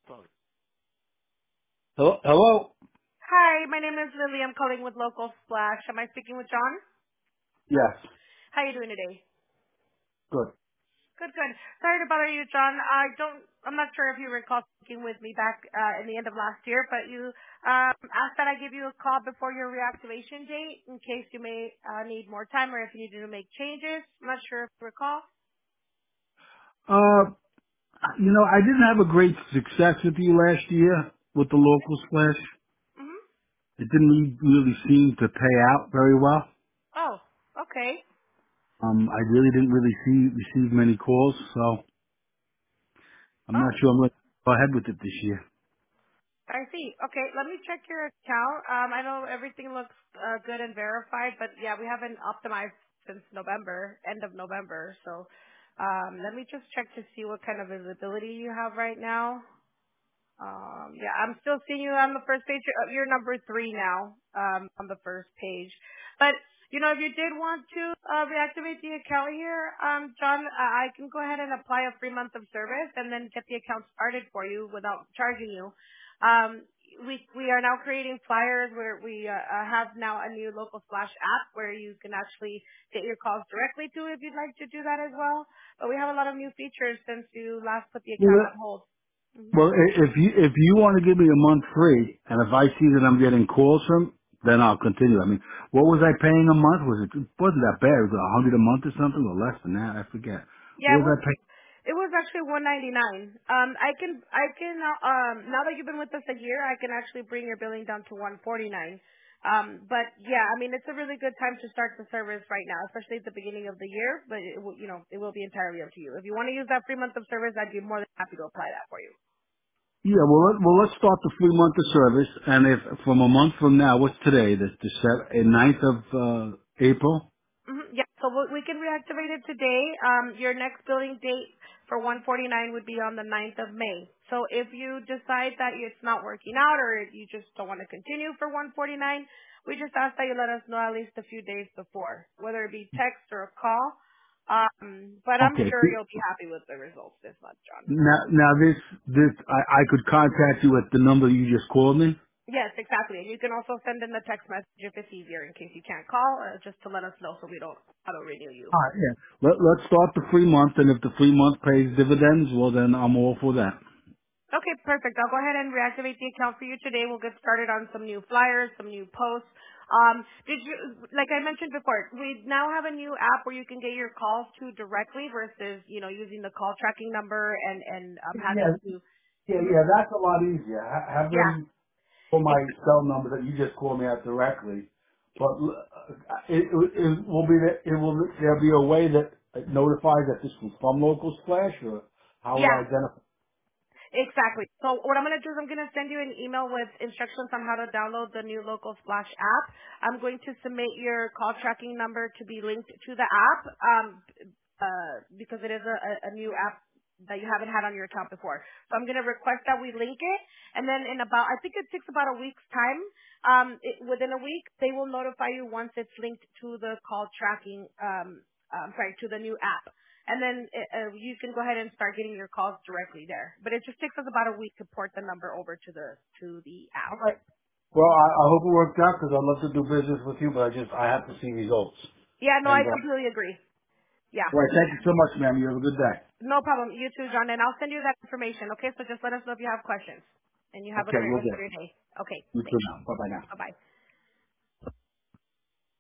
Sorry. Hello? Hello? Hi, my name is Lily. I'm calling with Local Splash. Am I speaking with John? Yes. How are you doing today? Good. Good, good. Sorry to bother you, John. I'm not sure if you recall speaking with me back in the end of last year, but you asked that I give you a call before your reactivation date in case you may need more time or if you needed to make changes. I'm not sure if you recall. I didn't have a great success with you last year with the local splash. Mm-hmm. It didn't really seem to pay out very well. Oh, okay. I really didn't really receive many calls, so I'm not Oh, sure I'm going to go ahead with it this year. I see. Okay, let me check your account. I know everything looks good and verified, but yeah, we haven't optimized since November, end of November. So let me just check to see what kind of visibility you have right now. Yeah, I'm still seeing you on the first page. You're number 3 now on the first page. But if you did want to reactivate the account here, John, I can go ahead and apply a free month of service and then get the account started for you without charging you. We are now creating flyers where we have now a new local splash app where you can actually get your calls directly to if you'd like to do that as well. But we have a lot of new features since you last put the account Well, on hold. Mhm. well, if you want to give me a month free, and if I see that I'm getting calls from, then I'll continue. I mean, what was I paying a month? It wasn't that bad. It was 100 a month or something, or less than that. I forget. Yeah, What was I paying? it was actually 199. I can now that you've been with us a year, I can actually bring your billing down to 149. But yeah, I mean it's a really good time to start the service right now, especially at the beginning of the year. But it will be entirely up to you. If you want to use that free month of service, I'd be more than happy to apply that for you. Yeah, let's start the free month of service, and if from a month from now, what's today? The 9th of April. Yeah, so we can reactivate it today. Your next billing date for 149 would be on the 9th of May. So if you decide that it's not working out or if you just don't want to continue for 149, we just ask that you let us know at least a few days before, whether it be text or a call. But I'm Okay. sure you'll be happy with the results this month, John. Now I could contact you at the number you just called me. Yes, exactly. And you can also send in the text message if it's easier in case you can't call, just to let us know so we don't auto-renew you. All right. Yeah. Let's start the free month, and if the free month pays dividends, well then I'm all for that. Okay, perfect. I'll go ahead and reactivate the account for you today. We'll get started on some new flyers, some new posts. Like I mentioned before, we now have a new app where you can get your calls to directly versus, using the call tracking number and having Yeah, to, Mhm. yeah, that's a lot easier. Have Yeah, them for my ex- cell number that you just called me at directly. But it will be that it will there'll be a way that it notifies that this was from local splash, or how would I yeah. identify? Exactly. So what I'm going to do is I'm going to send you an email with instructions on how to download the new Local Splash app. I'm going to submit your call tracking number to be linked to the app because it is a new app that you haven't had on your account before. So I'm going to request that we link it, and then I think it takes about a week's time. Within a week, they will notify you once it's linked to the call tracking, to the new app. And then you can go ahead and start getting your calls directly there. But it just takes us about a week to port the number over to the app. All right. Well, I hope it worked out because I'd love to do business with you, but I have to see results. Yeah, no, I And completely agree. Yeah, all right, thank you so much, ma'am. You have a good day. no problem. You too, John. And I'll send you that information. Okay, so just let us know if you have questions. And you have a Okay, great we'll rest do. of your day. Okay, You too thanks. now. Bye bye now. Bye bye.